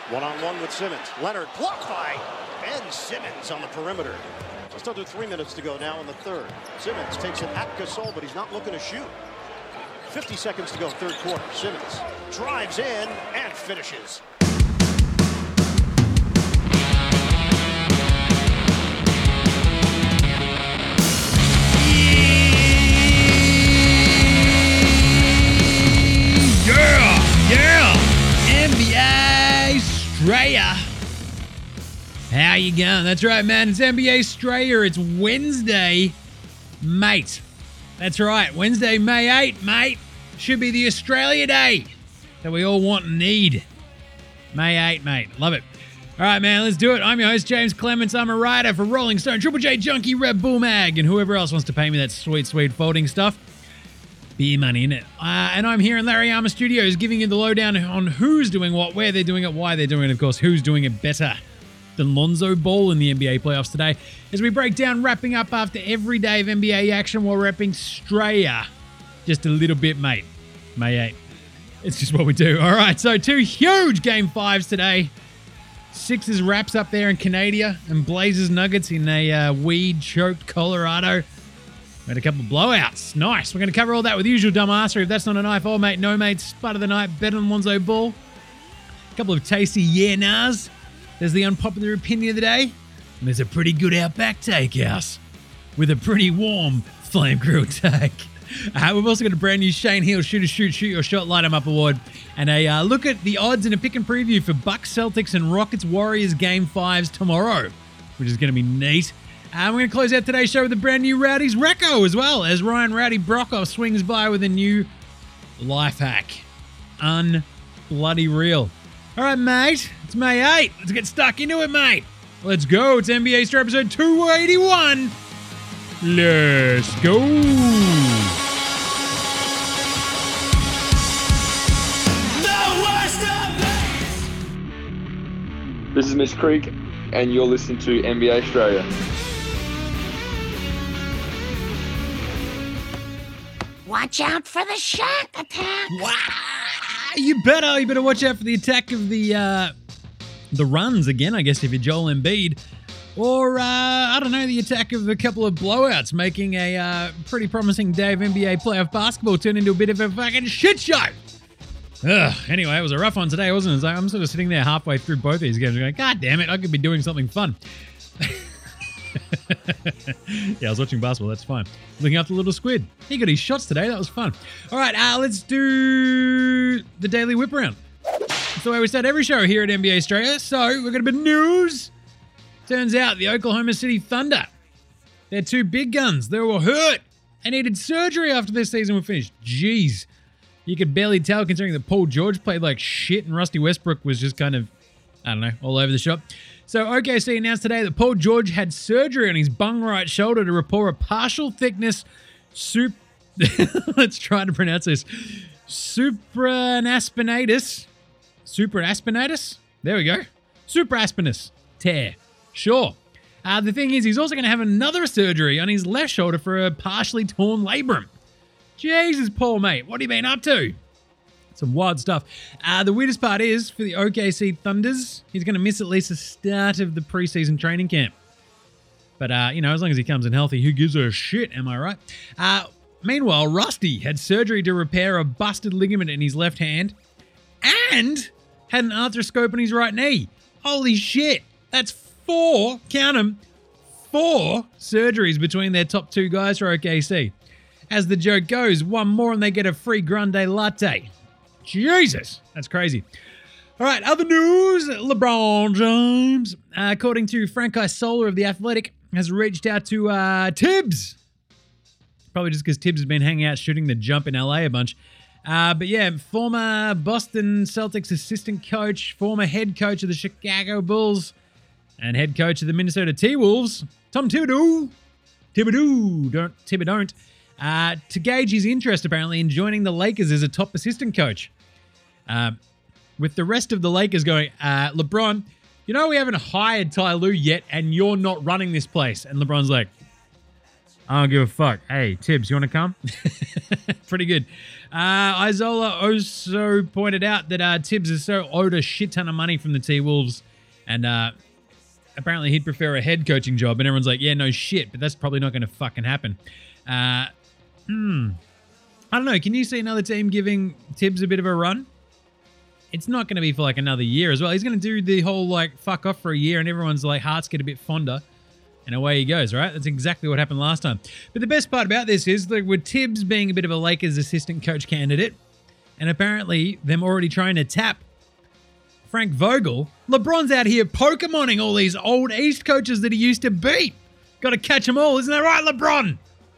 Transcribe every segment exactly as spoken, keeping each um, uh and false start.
One-on-one with Simmons. Leonard blocked by Ben Simmons on the perimeter. Just under three minutes to go now in the third. Simmons takes it at Gasol, but he's not looking to shoot. fifty seconds to go, third quarter. Simmons drives in and finishes. Yeah, yeah, N B A Australia. How you going? That's right, man. It's N B A Australia. It's Wednesday, mate. That's right. Wednesday, May eighth, mate. Should be the Australia Day that we all want and need. May eighth, mate. Love it. All right, man. Let's do it. I'm your host, James Clements. I'm a writer for Rolling Stone, Triple J Junkie, Red Bull Mag, and whoever else wants to pay me that sweet, sweet folding stuff. Beer money, innit? Uh, and I'm here in Larry Armour Studios giving you the lowdown on who's doing what, where they're doing it, why they're doing it, of course, who's doing it better than Lonzo Ball in the N B A playoffs today. As we break down, wrapping up after every day of N B A action, we're wrapping Australia just a little bit, mate. May eighth. It's just what we do. All right, so two huge game fives today. Sixers wraps up there in Canada and Blazers Nuggets in a uh, weed-choked Colorado. We had a couple of blowouts. Nice. We're going to cover all that with the usual dumbassery. If that's not a knife, oh, mate, no, mate. Spud of the night, better than Lonzo Ball. A couple of tasty yeah-nahs. There's the unpopular opinion of the day. And there's a pretty good Outback Takehouse with a pretty warm flame-grilled take. Uh, we've also got a brand new Shane Hill Shoot a Shoot, Shoot Your Shot, Light 'em Up award. And a uh, look at the odds and a pick and preview for Bucks, Celtics, and Rockets Warriors Game fives tomorrow, which is going to be neat. And we're going to close out today's show with a brand new Rowdy's Reco as well, as Ryan Rowdy Brockhoff swings by with a new life hack. Un-bloody real. All right, mate. It's May eighth. Let's get stuck into it, mate. Let's go. It's N B A Star episode two eighty-one. Let's go. This is Miss Creek, and you're listening to N B A Australia. Watch out for the Shaq attack. Wow. You better. You better watch out for the attack of the uh, the runs again, I guess, if you're Joel Embiid. Or, uh, I don't know, the attack of a couple of blowouts, making a uh, pretty promising day of N B A playoff basketball turn into a bit of a fucking shit show. Ugh. Anyway, it was a rough one today, wasn't it? I'm sort of sitting there halfway through both these games going, God damn it, I could be doing something fun. Yeah, I was watching basketball, that's fine. Looking after the little squid. He got his shots today, that was fun. All right, uh, let's do the Daily Whip Around. That's the way we start every show here at N B A Australia. So, we've got a bit of news. Turns out the Oklahoma City Thunder, they're two big guns. They were hurt. They needed surgery after this season was finished. Jeez. You could barely tell considering that Paul George played like shit and Rusty Westbrook was just kind of, I don't know, all over the shop. So O K C announced today that Paul George had surgery on his bung right shoulder to repair a partial thickness sup... Let's try to pronounce this. Supraspinatus. Supraspinatus? There we go. Supraspinous tear. Sure. Uh, the thing is, he's also going to have another surgery on his left shoulder for a partially torn labrum. Jesus, Paul, mate, what have you been up to? Some wild stuff. Uh, the weirdest part is, for the O K C Thunders, he's going to miss at least the start of the preseason training camp. But, uh, you know, as long as he comes in healthy, who gives a shit, am I right? Uh, meanwhile, Rusty had surgery to repair a busted ligament in his left hand and had an arthroscope on his right knee. Holy shit. That's four, count them, four surgeries between their top two guys for O K C. As the joke goes, one more and they get a free grande latte. Jesus, that's crazy. All right, other news. LeBron James, uh, according to Frank Isola of The Athletic, has reached out to uh, Tibbs. Probably just because Tibbs has been hanging out shooting the jump in L A a bunch. Uh, but yeah, former Boston Celtics assistant coach, former head coach of the Chicago Bulls, and head coach of the Minnesota T-Wolves, Tom Thibodeau. Thibodeau, don't, Thibodeau, don't. Uh, to gauge his interest, apparently, in joining the Lakers as a top assistant coach. Uh, with the rest of the Lakers going, uh, LeBron, you know we haven't hired Ty Lue yet, and you're not running this place. And LeBron's like, I don't give a fuck. Hey, Tibbs, you want to come? Pretty good. Uh, Isola also pointed out that uh, Tibbs is so owed a shit ton of money from the T-Wolves, and uh, apparently he'd prefer a head coaching job, and everyone's like, yeah, no shit, but that's probably not going to fucking happen. Uh, hmm. I don't know. Can you see another team giving Tibbs a bit of a run? It's not going to be for like another year as well. He's going to do the whole like fuck off for a year, and everyone's like hearts get a bit fonder. And away he goes, right? That's exactly what happened last time. But the best part about this is that with Tibbs being a bit of a Lakers assistant coach candidate, and apparently them already trying to tap Frank Vogel, LeBron's out here Pokemoning all these old East coaches that he used to beat. Got to catch them all, isn't that right, LeBron?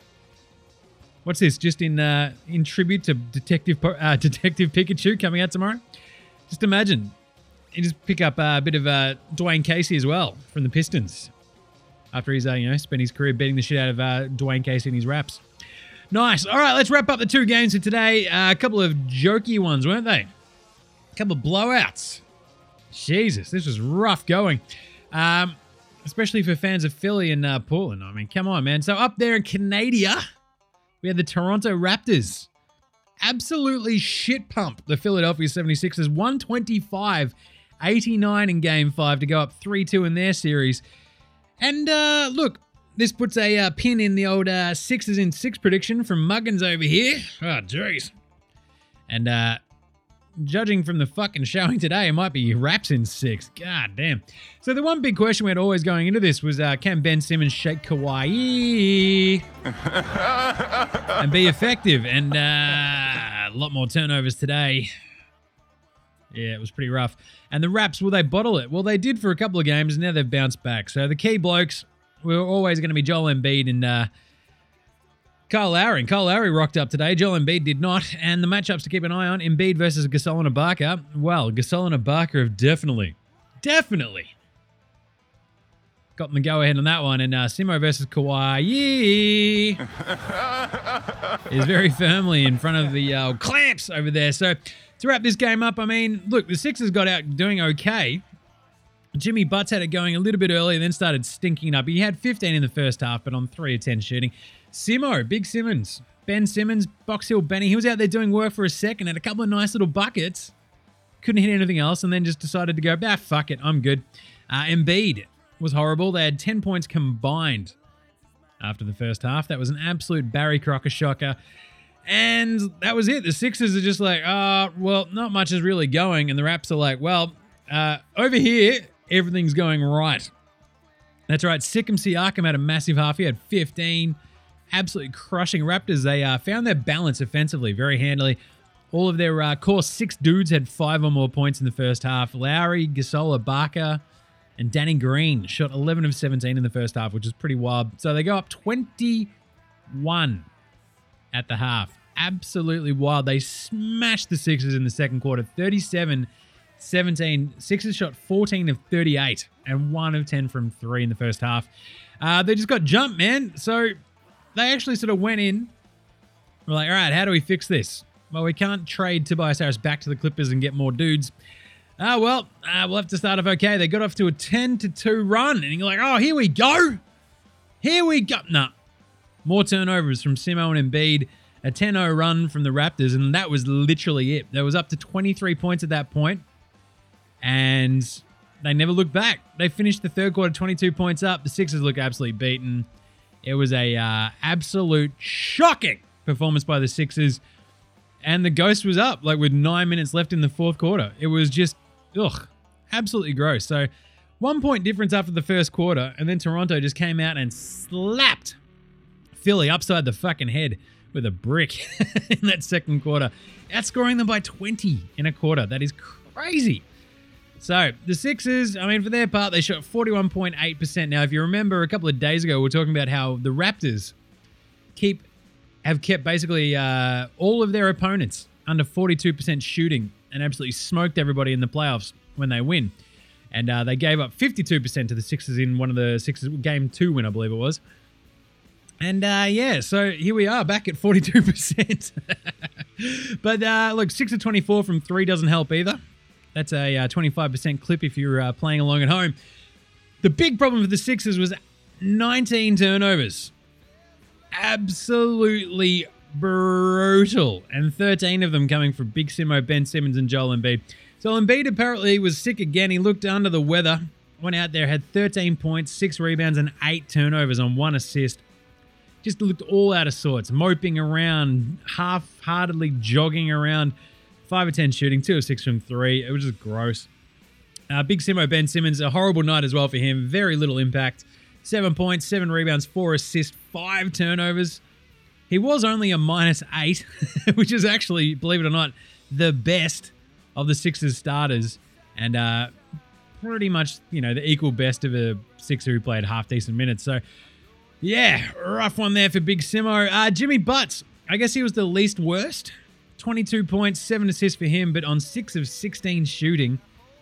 What's this? Just in uh, in tribute to Detective uh, Detective Pikachu coming out tomorrow? Just imagine. You just pick up uh, a bit of uh, Dwayne Casey as well from the Pistons. After he's, uh, you know, spent his career beating the shit out of uh, Dwayne Casey in his raps. Nice. All right, let's wrap up the two games of today. Uh, a couple of jokey ones, weren't they? A couple of blowouts. Jesus, this was rough going. Um, especially for fans of Philly and uh, Portland. I mean, come on, man. So up there in Canada, we had the Toronto Raptors. Absolutely shit pump the Philadelphia seventy-sixers. one twenty-five eighty-nine in game five to go up three two in their series. And uh, look, this puts a uh, pin in the old uh, Sixers in six prediction from Muggins over here. Oh, jeez. And uh, judging from the fucking showing today, it might be Raps in six. God damn. So the one big question we had always going into this was, uh, can Ben Simmons shake Kawhi and be effective? And uh, a lot more turnovers today. Yeah, it was pretty rough. And the Raps, will they bottle it? Well, they did for a couple of games, and now they've bounced back. So the key blokes were always going to be Joel Embiid and uh, Kyle Lowry. And Kyle Lowry rocked up today. Joel Embiid did not. And the matchups to keep an eye on, Embiid versus Gasol and Ibaka. Well, Gasol and Ibaka have definitely, definitely gotten the go-ahead on that one. And uh, Simo versus Kawhi is very firmly in front of the uh, clamps over there. So to wrap this game up, I mean, look, the Sixers got out doing okay. Jimmy Butts had it going a little bit early and then started stinking up. He had fifteen in the first half, but on three of ten shooting. Simo, Big Simmons, Ben Simmons, Box Hill Benny, he was out there doing work for a second, had a couple of nice little buckets. Couldn't hit anything else, and then just decided to go, ah, fuck it, I'm good. Uh, Embiid was horrible. They had ten points combined after the first half. That was an absolute Barry Crocker shocker. And that was it. The Sixers are just like, uh, well, not much is really going. And the Raps are like, well, uh, over here, everything's going right. That's right. Sikkim Siakam had a massive half. He had fifteen. Absolutely crushing Raptors. They uh, found their balance offensively very handily. All of their uh, core six dudes had five or more points in the first half. Lowry, Gasol, Ibaka, and Danny Green shot eleven of seventeen in the first half, which is pretty wild. So they go up twenty-one at the half. Absolutely wild. They smashed the Sixers in the second quarter, thirty-seven seventeen. Sixers shot fourteen of thirty-eight and one of ten from three in the first half. Uh, they just got jumped, man. So they actually sort of went in. We're like, all right, how do we fix this? Well, we can't trade Tobias Harris back to the Clippers and get more dudes. Ah, uh, well, uh, we'll have to start off okay. They got off to a ten to two run, and you're like, oh, here we go. Here we go. No. More turnovers from Simo and Embiid. A ten oh run from the Raptors, and that was literally it. They was up to twenty-three points at that point, and they never looked back. They finished the third quarter twenty-two points up. The Sixers look absolutely beaten. It was a uh, absolute shocking performance by the Sixers, and the ghost was up, like with nine minutes left in the fourth quarter. It was just, ugh, absolutely gross. So one point difference after the first quarter, and then Toronto just came out and slapped Philly upside the fucking head with a brick in that second quarter, outscoring them by twenty in a quarter. That is crazy. So the Sixers, I mean, for their part, they shot forty-one point eight percent. Now, if you remember a couple of days ago, we were talking about how the Raptors keep have kept basically uh, all of their opponents under forty-two percent shooting and absolutely smoked everybody in the playoffs when they win. And uh, they gave up fifty-two percent to the Sixers in one of the Sixers game two win, I believe it was. And uh, yeah, so here we are back at forty-two percent. But uh, look, six of twenty-four from three doesn't help either. That's a uh, twenty-five percent clip if you're uh, playing along at home. The big problem for the Sixers was nineteen turnovers. absolutely brutal. And thirteen of them coming from Big Simo, Ben Simmons, and Joel Embiid. So Embiid apparently was sick again. He looked under the weather. Went out there, had thirteen points, six rebounds, and eight turnovers on one assist. Just looked all out of sorts, moping around, half-heartedly jogging around. five of ten shooting, two of six from three. It was just gross. Uh, Big Simo, Ben Simmons, a horrible night as well for him. Very little impact. Seven points, seven rebounds, four assists, five turnovers. He was only a minus eight, which is actually, believe it or not, the best of the Sixers starters. And uh, pretty much, you know, the equal best of a Sixer who played half-decent minutes. So, yeah, rough one there for Big Simo. Uh, Jimmy Butts, I guess he was the least worst. twenty-two points, seven assists for him, but on six of sixteen shooting.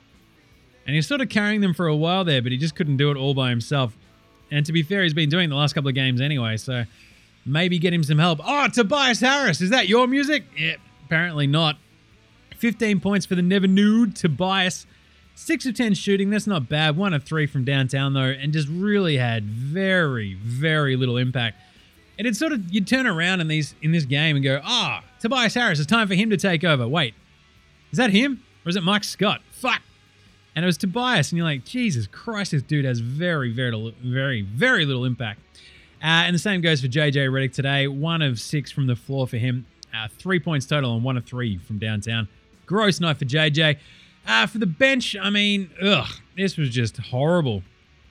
And he was sort of carrying them for a while there, but he just couldn't do it all by himself. And to be fair, he's been doing it the last couple of games anyway, so maybe get him some help. Oh, Tobias Harris, is that your music? Yeah, apparently not. fifteen points for the never nude Tobias. six of ten shooting, that's not bad. one of three from downtown, though, and just really had very, very little impact. And it's sort of, you'd turn around in these in this game and go, ah, oh, Tobias Harris, it's time for him to take over. Wait, is that him? Or is it Mike Scott? Fuck. And it was Tobias, and you're like, Jesus Christ, this dude has very, very, very, very little impact. Uh, and the same goes for J J Redick today. One of six from the floor for him. Uh, three points total and one of three from downtown. Gross night for J J. Uh, for the bench, I mean, ugh, this was just horrible.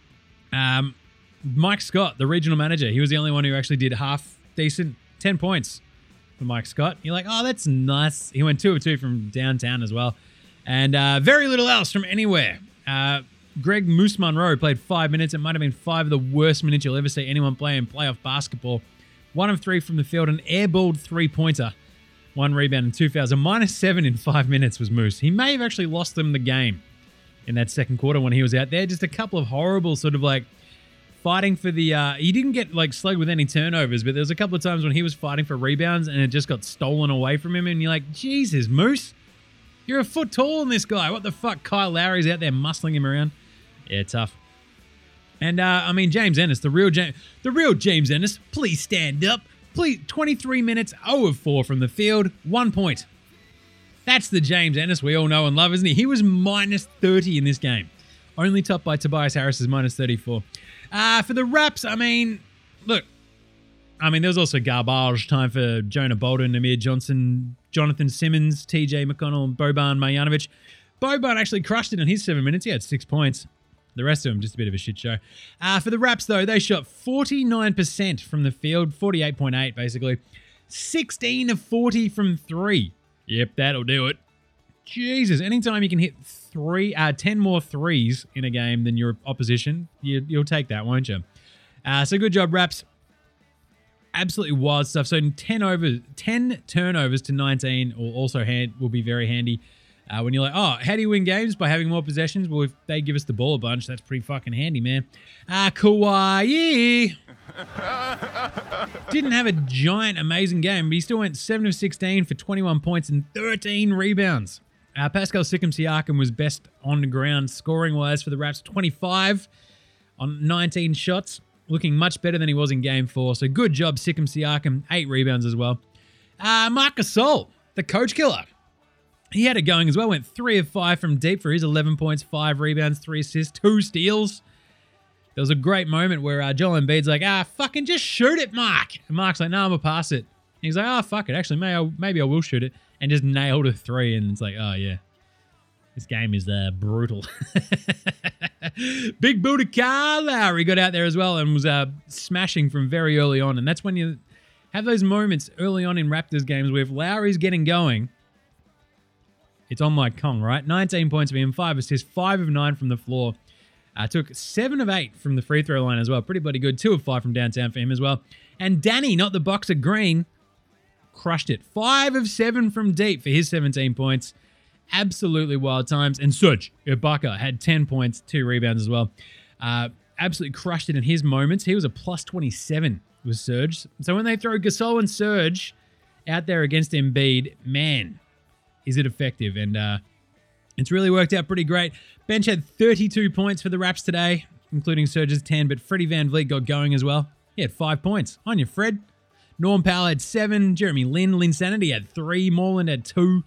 Um, Mike Scott, the regional manager, he was the only one who actually did half decent. ten points for Mike Scott. You're like, oh, that's nice. He went two of two from downtown as well. And uh, very little else from anywhere. Uh, Greg Moose Monroe played five minutes. It might have been five of the worst minutes you'll ever see anyone play in playoff basketball. One of three from the field, an airballed three-pointer. One rebound and two fouls. A minus seven in five minutes was Moose. He may have actually lost them the game in that second quarter when he was out there. Just a couple of horrible sort of like fighting for the... Uh, he didn't get like slugged with any turnovers, but there was a couple of times when he was fighting for rebounds and it just got stolen away from him. And you're like, Jesus, Moose, you're a foot taller than this guy. What the fuck? Kyle Lowry's out there muscling him around. Yeah, tough. And, uh, I mean, James Ennis, the real James, the real James Ennis, please stand up. Please, twenty-three minutes, zero of four from the field, one point. That's the James Ennis we all know and love, isn't he? He was minus thirty in this game. Only topped by Tobias Harris's minus thirty-four. Uh, for the Raps, I mean, look, I mean, there was also garbage time for Jonah Bolden, Amir Johnson, Jonathan Simmons, T J McConnell, Boban Marjanovic. Boban actually crushed it in his seven minutes. He had six points. The rest of them, just a bit of a shit show. Uh, for the Raps, though, they shot forty-nine percent from the field, forty-eight point eight, basically. sixteen of forty from three. Yep, that'll do it. Jesus, anytime you can hit three, uh, ten more threes in a game than your opposition, you, you'll take that, won't you? Uh, so good job, Raps. Absolutely wild stuff. So ten over, ten turnovers to nineteen will also hand, will be very handy. Uh, when you're like, oh, how do you win games? By having more possessions? Well, if they give us the ball a bunch, that's pretty fucking handy, man. Uh, Kawhi didn't have a giant, amazing game, but he still went seven of sixteen for twenty-one points and thirteen rebounds. Uh, Pascal Siakam was best on the ground scoring-wise for the Raps, twenty-five on nineteen shots, looking much better than he was in game four. So good job, Siakam, eight rebounds as well. Uh, Marc Gasol, the coach killer. He had it going as well. Went three of five from deep for his eleven points, five rebounds, three assists, two steals. There was a great moment where uh, Joel Embiid's like, ah, fucking just shoot it, Mark. And Mark's like, no, I'm going to pass it. And he's like, oh, fuck it. Actually, maybe, I'll, maybe I will shoot it. And just nailed a three. And it's like, oh, yeah. This game is uh, brutal. Big booty Kyle Lowry got out there as well and was uh, smashing from very early on. And that's when you have those moments early on in Raptors games where if Lowry's getting going, it's on like Kong, right? nineteen points for him, five assists, five of nine from the floor. Uh, took seven of eight from the free throw line as well. Pretty bloody good. Two of five from downtown for him as well. And Danny, not the boxer Green, crushed it. Five of seven from deep for his seventeen points. Absolutely wild times. And Serge Ibaka had ten points, two rebounds as well. Uh, absolutely crushed it in his moments. He was a plus twenty-seven with Serge. So when they throw Gasol and Serge out there against Embiid, man, is it effective? And uh, it's really worked out pretty great. Bench had thirty-two points for the Raps today, including Serge's ten, but Freddie VanVleet got going as well. He had five points. On you, Fred. Norm Powell had seven. Jeremy Lin, Linsanity had three. Moreland had two.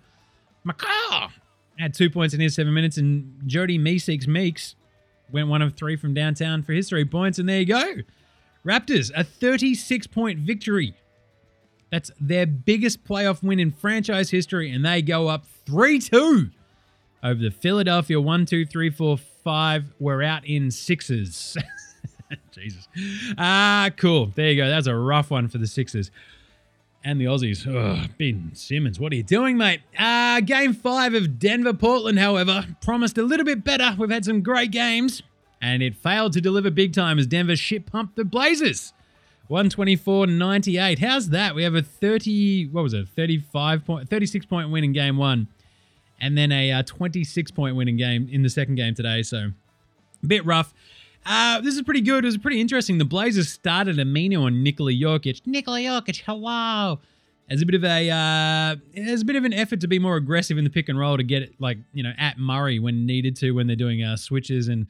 McCaw had two points in his seven minutes. And Jody Meeseeks Meeks went one of three from downtown for his three points. And there you go. Raptors, a thirty-six point victory. That's their biggest playoff win in franchise history. And they go up three two over the Philadelphia one, two, three, four, five. We're out in sixes. Jesus. Ah, cool. There you go. That was a rough one for the Sixers. And the Aussies. Oh, Ben Simmons, what are you doing, mate? Uh, game five of Denver-Portland, however, promised a little bit better. We've had some great games. And it failed to deliver big time as Denver shit-pumped the Blazers. one twenty-four ninety-eight. How's that? We have a thirty, what was it, thirty-five point, thirty-six point win in game one. And then a uh, twenty-six point win in game in the second game today. So, a bit rough. Uh, this is pretty good. It was pretty interesting. The Blazers started Amino on Nikola Jokic. Nikola Jokic, hello. As a bit of a, uh, as a bit of an effort to be more aggressive in the pick and roll to get it, like, you know, at Murray when needed to, when they're doing uh, switches. And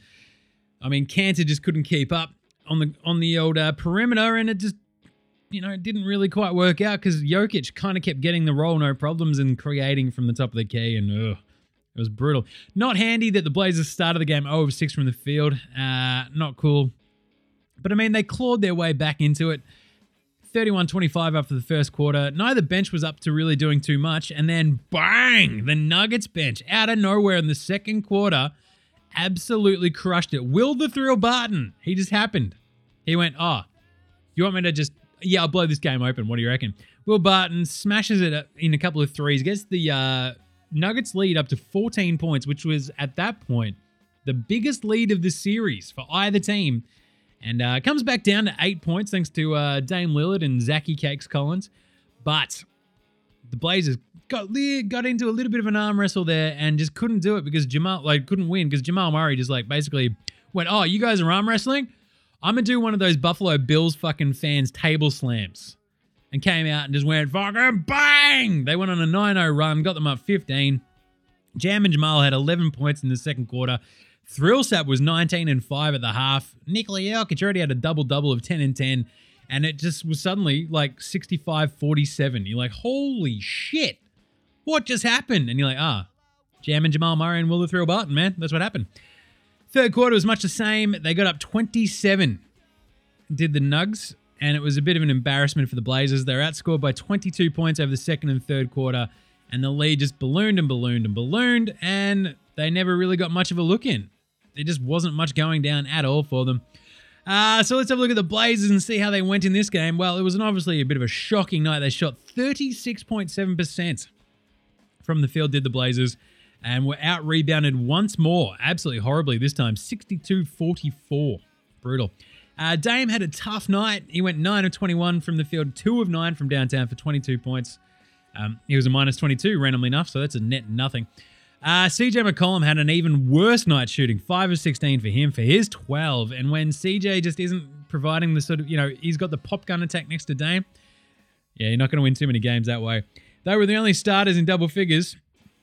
I mean, Cantor just couldn't keep up on the on the old uh, perimeter, and it just, you know, it didn't really quite work out because Jokic kind of kept getting the roll, no problems, and creating from the top of the key, and ugh. It was brutal. Not handy that the Blazers started the game zero of six from the field. Uh, not cool. But, I mean, they clawed their way back into it. thirty-one twenty-five after the first quarter. Neither bench was up to really doing too much. And then, bang, the Nuggets bench out of nowhere in the second quarter absolutely crushed it. Will the Thrill Barton. He just happened. He went, oh, you want me to just, yeah, I'll blow this game open. What do you reckon? Will Barton smashes it in a couple of threes, gets the uh, Nuggets lead up to fourteen points, which was, at that point, the biggest lead of the series for either team. And uh, comes back down to eight points thanks to uh, Dame Lillard and Zachy Cakes Collins. But the Blazers got got into a little bit of an arm wrestle there and just couldn't do it because Jamal, like, couldn't win because Jamal Murray just, like, basically went, oh, you guys are arm wrestling? I'm going to do one of those Buffalo Bills fucking fans table slams. And came out and just went fucking bang! They went on a nine oh run, got them up fifteen. Jam and Jamal had eleven points in the second quarter. Thrillsap was nineteen and five at the half. Nikola Jokic already had a double-double of ten and ten. And it just was suddenly like sixty-five forty-seven. You're like, holy shit. What just happened? And you're like, ah, Jam and Jamal Murray and Will the Thrill Barton, man. That's what happened. Third quarter was much the same. They got up twenty-seven. Did the Nugs. And it was a bit of an embarrassment for the Blazers. They were outscored by twenty-two points over the second and third quarter. And the lead just ballooned and ballooned and ballooned. And they never really got much of a look in. There just wasn't much going down at all for them. Uh, so let's have a look at the Blazers and see how they went in this game. Well, it was an obviously a bit of a shocking night. They shot thirty-six point seven percent from the field, did the Blazers. And were out-rebounded once more. Absolutely horribly this time. sixty-two forty-four. Brutal. Uh, Dame had a tough night. He went nine of twenty-one from the field, two of nine from downtown for twenty-two points. Um, he was a minus twenty-two, randomly enough, so that's a net nothing. Uh, C J McCollum had an even worse night shooting, five of sixteen for him for his twelve. And when C J just isn't providing the sort of, you know, he's got the pop gun attack next to Dame, yeah, you're not going to win too many games that way. They were the only starters in double figures,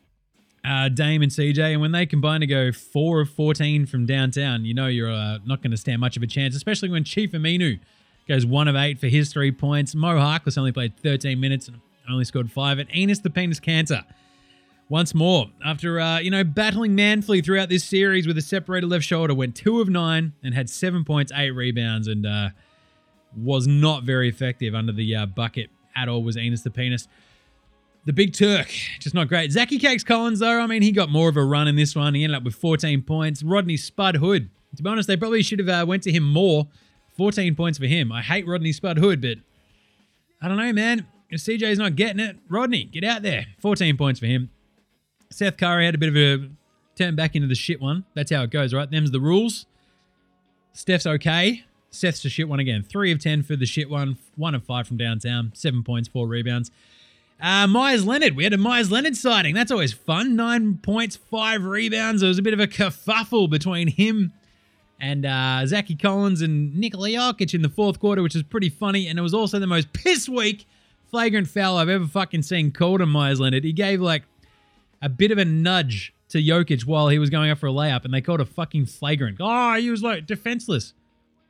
uh, Dame and C J, and when they combine to go four of fourteen from downtown, you know you're uh, not going to stand much of a chance, especially when Chief Aminu goes one of eight for his three points. Mo Harkless only played thirteen minutes and only scored five. And Enes the Penis Cantor, once more, after, uh, you know, battling manfully throughout this series with a separated left shoulder, went two of nine and had seven points, eight rebounds, and uh, was not very effective under the uh, bucket at all, was Enes the Penis. The Big Turk, just not great. Zachy Cakes Collins, though, I mean, he got more of a run in this one. He ended up with fourteen points. Rodney Spud Hood, to be honest, they probably should have uh, went to him more. fourteen points for him. I hate Rodney Spud Hood, but I don't know, man. If C J's not getting it, Rodney, get out there. fourteen points for him. Seth Curry had a bit of a turn back into the shit one. That's how it goes, right? Them's the rules. Steph's okay. Seth's the shit one again. three of ten for the shit one. one of five from downtown. seven points, four rebounds. Uh, Myers Leonard. We had a Myers Leonard sighting. That's always fun. nine points, five rebounds. There was a bit of a kerfuffle between him and uh, Zachy Collins and Nikola Jokic in the fourth quarter, which is pretty funny. And it was also the most piss weak flagrant foul I've ever fucking seen called on Myers Leonard. He gave like a bit of a nudge to Jokic while he was going up for a layup, and they called a fucking flagrant. Oh, he was like defenseless.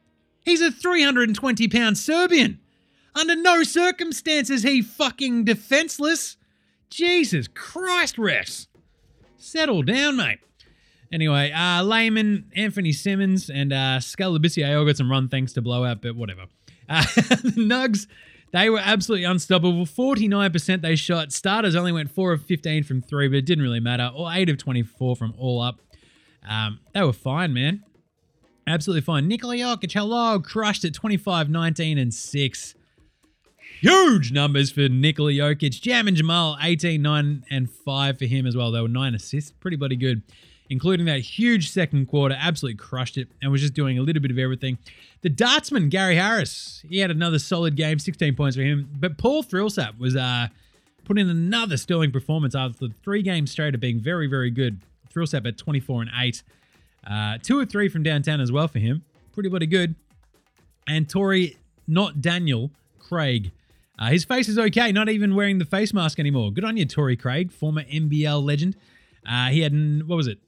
He's a three hundred twenty pound Serbian. Under no circumstances he fucking defenseless. Jesus Christ, refs. Settle down, mate. Anyway, uh, Lehman, Anthony Simmons, and uh, Scalabici all got some run things to blow out, but whatever. Uh, the Nugs, they were absolutely unstoppable. forty-nine percent they shot. Starters only went four of fifteen from three, but it didn't really matter. Or eight of twenty-four from all up. Um, they were fine, man. Absolutely fine. Nikola Jokic, hello, crushed at twenty-five, nineteen, and six. Huge numbers for Nikola Jokic. Jam and Jamal, eighteen, nine, and five for him as well. They were nine assists. Pretty bloody good. Including that huge second quarter. Absolutely crushed it and was just doing a little bit of everything. The dartsman, Gary Harris, he had another solid game. sixteen points for him. But Paul Thrillsap was uh, put in another sterling performance after three games straight of being very, very good. Thrillsap at twenty-four and eight. Uh, two or three from downtown as well for him. Pretty bloody good. And Tory, not Daniel, Craig. Uh, his face is okay, not even wearing the face mask anymore. Good on you, Tory Craig, former N B L legend. Uh, he had, what was it?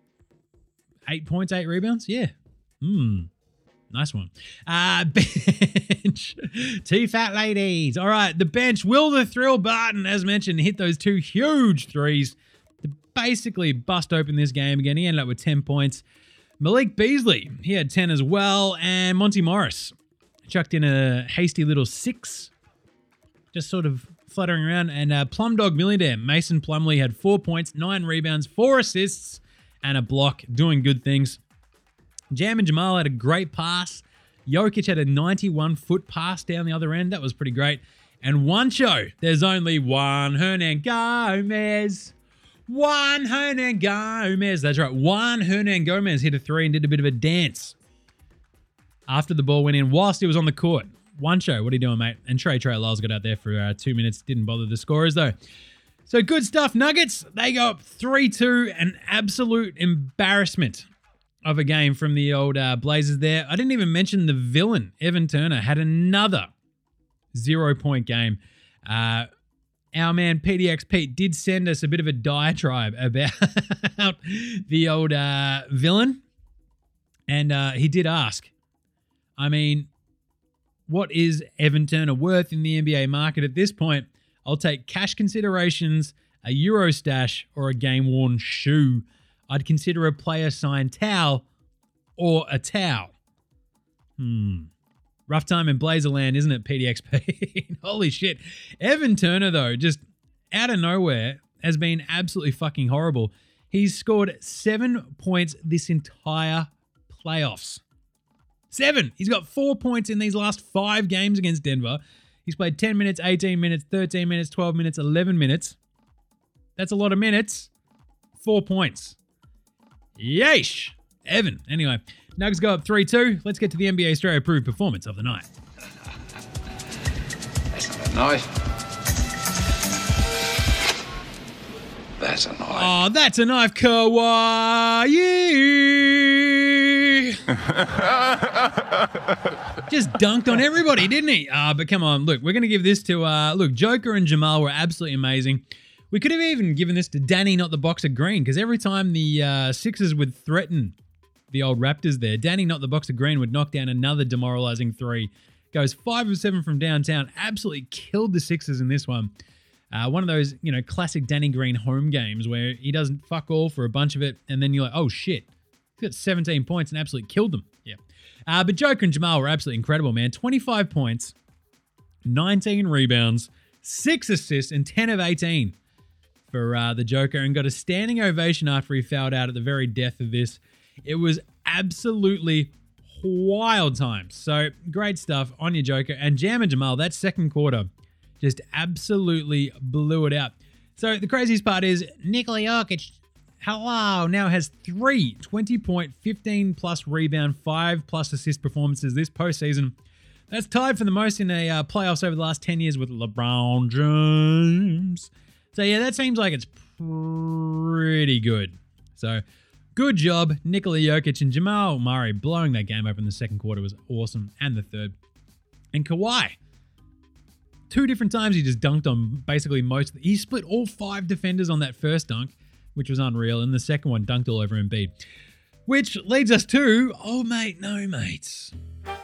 Eight points, eight rebounds? Yeah. Hmm. Nice one. Uh, bench. Two fat ladies. All right, the bench. Will the Thrill Barton, as mentioned, hit those two huge threes to basically bust open this game again. He ended up with ten points. Malik Beasley, he had ten as well. And Monty Morris chucked in a hasty little six. Just sort of fluttering around. And uh, Plum Dog Millionaire, Mason Plumlee, had four points, nine rebounds, four assists, and a block, doing good things. Jam and Jamal had a great pass. Jokic had a ninety-one foot pass down the other end. That was pretty great. And Juancho, there's only one Hernan Gomez. Juan Hernan Gomez. That's right. Juan Hernan Gomez hit a three and did a bit of a dance after the ball went in whilst he was on the court. Juancho, what are you doing, mate? And Trey Trey Lyles got out there for uh, two minutes. Didn't bother the scorers, though. So good stuff. Nuggets, they go up three two. An absolute embarrassment of a game from the old uh, Blazers there. I didn't even mention the villain, Evan Turner, had another zero-point game. Uh, our man P D X Pete did send us a bit of a diatribe about the old uh, villain. And uh, he did ask, I mean, what is Evan Turner worth in the N B A market at this point? I'll take cash considerations, a Euro stash, or a game-worn shoe. I'd consider a player-signed towel or a towel. Hmm. Rough time in Blazerland, isn't it, P D X P? Holy shit. Evan Turner, though, just out of nowhere, has been absolutely fucking horrible. He's scored seven points this entire playoffs. Seven. He's got four points in these last five games against Denver. He's played ten minutes, eighteen minutes, thirteen minutes, twelve minutes, eleven minutes. That's a lot of minutes. Four points. Yeesh. Evan. Anyway, Nuggets go up three two. Let's get to the N B A Australia approved performance of the night. That's not a knife. That's a knife. Oh, that's a knife, Kawhi. Just dunked on everybody, didn't he? Uh, but come on, look, we're going to give this to, uh, look, Joker and Jamal were absolutely amazing. We could have even given this to Danny, not the Boxer Green, because every time the uh, Sixers would threaten the old Raptors there, Danny, not the Boxer Green, would knock down another demoralizing three. Goes five of seven from downtown. Absolutely killed the Sixers in this one. Uh, one of those, you know, classic Danny Green home games where he doesn't fuck all for a bunch of it, and then you're like, oh shit, he's got seventeen points and absolutely killed them. Yeah. Uh, but Joker and Jamal were absolutely incredible, man. twenty-five points, nineteen rebounds, six assists, and ten of eighteen for uh, the Joker, and got a standing ovation after he fouled out at the very death of this. It was absolutely wild times. So great stuff on your Joker. And Jam and Jamal, that second quarter, just absolutely blew it out. So the craziest part is Nikola Jokic, hello, now has three twenty-point, fifteen-plus rebound, five-plus assist performances this postseason. That's tied for the most in a uh, playoffs over the last ten years with LeBron James. So yeah, that seems like it's pretty good. So good job, Nikola Jokic, and Jamal Murray blowing that game open in the second quarter was awesome, and the third. And Kawhi, two different times he just dunked on basically most. He split all five defenders on that first dunk, which was unreal, and the second one dunked all over Embiid. Which leads us to, oh mate, no mates.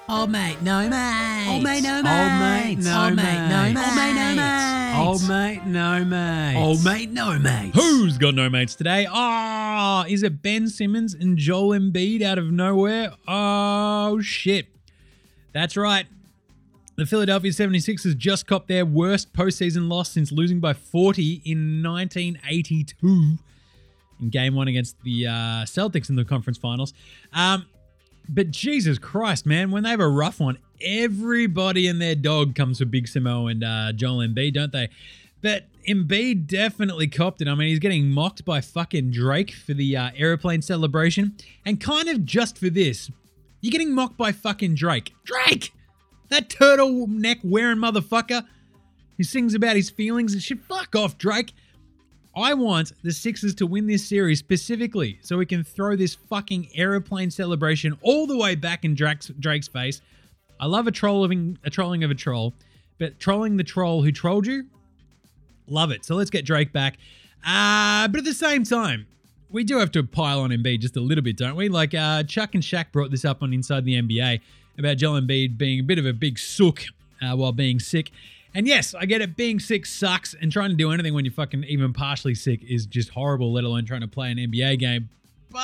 Old mate, no mate. Old mate, no Old mate, mates. no Old mate. mate, no Old mate, no mates. mates. Old mate, no mates. Old mate, no mates. Who's got no mates today? Ah, oh, is it Ben Simmons and Joel Embiid out of nowhere? Oh, shit. That's right. The Philadelphia seventy-sixers just copped their worst postseason loss since losing by forty in nineteen eighty-two in game one against the uh, Celtics in the conference finals. Um, but Jesus Christ, man, when they have a rough one, everybody and their dog comes for Big Simo and uh, Joel Embiid, don't they? But Embiid definitely copped it. I mean, he's getting mocked by fucking Drake for the uh, airplane celebration. And kind of just for this, you're getting mocked by fucking Drake. Drake! That turtleneck wearing motherfucker who sings about his feelings and shit. Fuck off, Drake. I want the Sixers to win this series specifically so we can throw this fucking airplane celebration all the way back in Drake's, Drake's face. I love a trolling, a trolling of a troll, but trolling the troll who trolled you, love it. So let's get Drake back. Uh, but at the same time, we do have to pile on Embiid just a little bit, don't we? Like uh, Chuck and Shaq brought this up on Inside the N B A about Joel Embiid being a bit of a big sook uh, while being sick. And yes, I get it. Being sick sucks, and trying to do anything when you're fucking even partially sick is just horrible, let alone trying to play an N B A game. But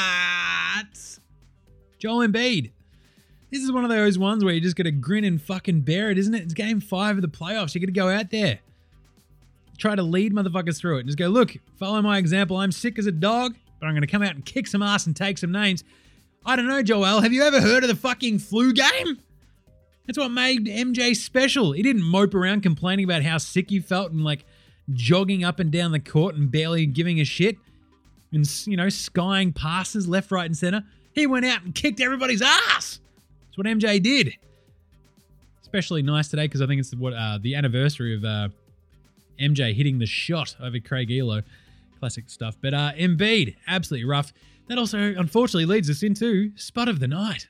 Joel Embiid, this is one of those ones where you just got to grin and fucking bear it, isn't it? It's game five of the playoffs. You got to go out there, try to lead motherfuckers through it, and just go, look, follow my example. I'm sick as a dog, but I'm going to come out and kick some ass and take some names. I don't know, Joel. Have you ever heard of the fucking flu game? That's what made M J special. He didn't mope around complaining about how sick he felt and like jogging up and down the court and barely giving a shit and, you know, skying passes left, right, and center. He went out and kicked everybody's ass. That's what M J did. Especially nice today because I think it's what uh, the anniversary of uh, M J hitting the shot over Craig Elo. Classic stuff. But uh, Embiid, absolutely rough. That also, unfortunately, leads us into Spud of the Night.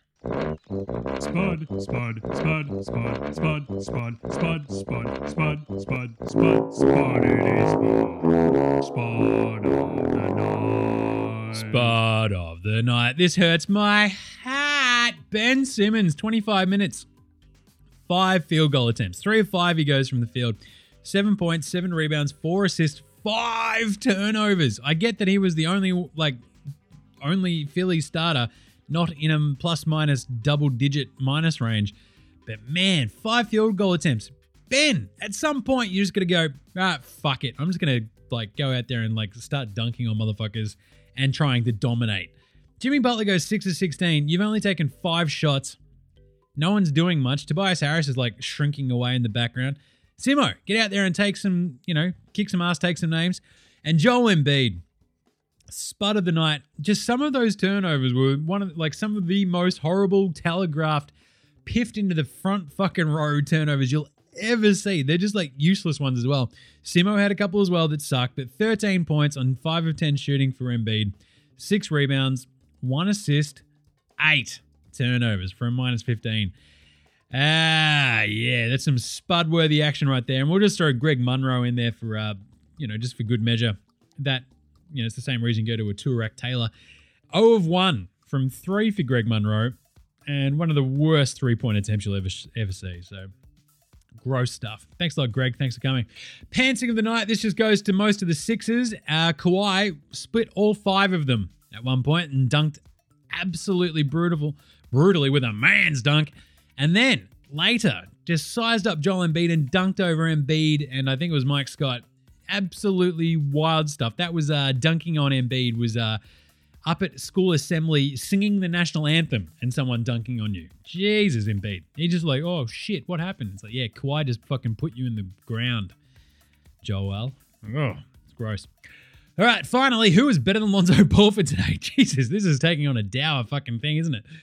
Spud, spud, spud, spud, spud, spud, spud, spud, spud, spud, spud, spud, it is spud. Spud of the night. Spud of the Night. This hurts my hat. Ben Simmons, twenty-five minutes, five field goal attempts. Three of five he goes from the field. Seven points, seven rebounds, four assists, five turnovers. I get that he was the only, like, only Philly starter not in a plus-minus double-digit minus range. But, man, five field goal attempts. Ben, at some point, you just got to go, ah, fuck it. I'm just going to, like, go out there and, like, start dunking on motherfuckers and trying to dominate. Jimmy Butler goes six of sixteen. You've only taken five shots. No one's doing much. Tobias Harris is, like, shrinking away in the background. Simo, get out there and take some, you know, kick some ass, take some names. And Joel Embiid, Spud of the Night. Just some of those turnovers were one of like some of the most horrible, telegraphed, piffed into the front fucking row turnovers you'll ever see. They're just like useless ones as well. Simo had a couple as well that sucked, but thirteen points on five of ten shooting for Embiid, six rebounds, one assist, eight turnovers for a minus fifteen. Ah, yeah, that's some Spud-worthy action right there. And we'll just throw Greg Monroe in there for, uh, you know, just for good measure. That, you know, it's the same reason you go to a Turak Taylor. zero of one from three for Greg Monroe, and one of the worst three-point attempts you'll ever ever see. So, gross stuff. Thanks a lot, Greg. Thanks for coming. Pantsing of the night. This just goes to most of the Sixers. Uh, Kawhi split all five of them at one point and dunked absolutely brutal, brutally with a man's dunk. And then later, just sized up Joel Embiid and dunked over Embiid, and I think it was Mike Scott. Absolutely wild stuff. That was uh, dunking on Embiid was uh, up at school assembly singing the national anthem and someone dunking on you. Jesus, Embiid. He just like, oh shit, what happened? It's like, yeah, Kawhi just fucking put you in the ground, Joel. Oh, it's gross. All right, finally, who is better than Lonzo Ball for today? Jesus, this is taking on a dour fucking thing, isn't it?